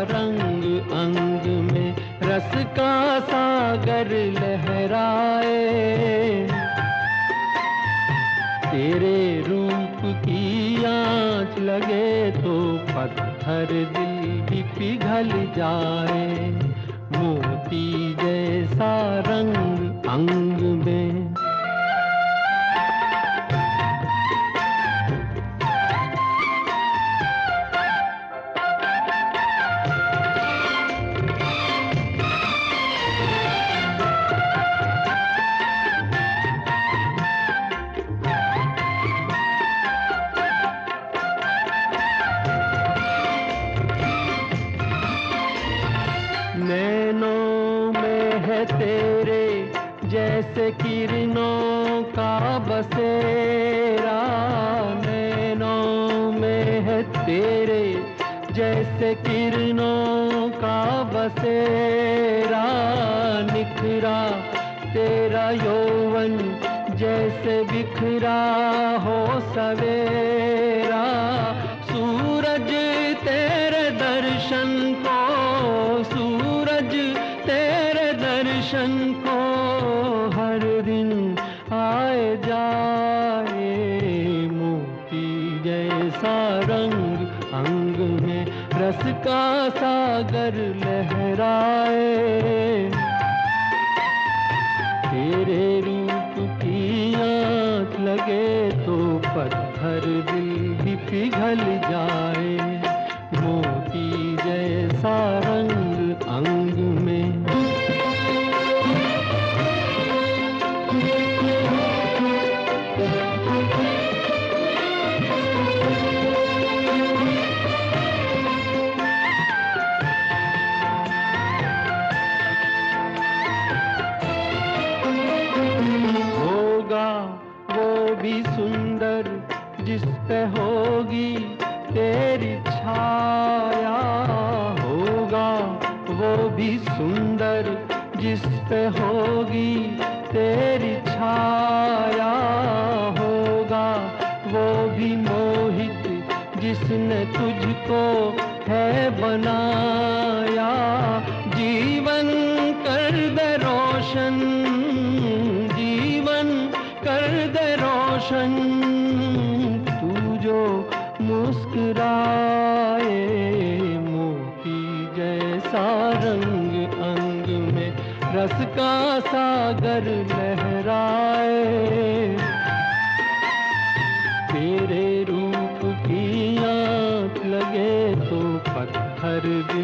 रंग अंग में रस का सागर लहराए। तेरे रूप की आँच लगे तो पत्थर दिल भी पिघल जाए। मोती जैसा रंग अंग में। नैनों में है तेरे जैसे किरणों का बसेरा। नैनों में है तेरे जैसे किरणों का बसेरा। निखरा तेरा यौवन जैसे बिखरा हो सवेरा। सूरज तेरे दर्शन को, सूरज तेरे दर्शन को हर दिन आए जाए। मोती जैसा रंग अंग में रस का सागर लहराए। तेरे रूप की आँच लगे तो पत्थर दिल भी पिघल जाए। मोती जैसा रंग अंग में। होगा वो भी सुंदर जिस पे होगी तेरी छाया। होगा वो भी सुंदर जिस पे होगी तेरी छाया। होगा वो भी मोहित जिसने तुझको है बनाया। जीवन कर दे रोशन, जीवन कर दे रोशन तू जो मुस्कुराए। मोती जैसा रंग अंग में रस का सागर लहराए। तेरे रूप की आँच लगे तो पत्थर दिल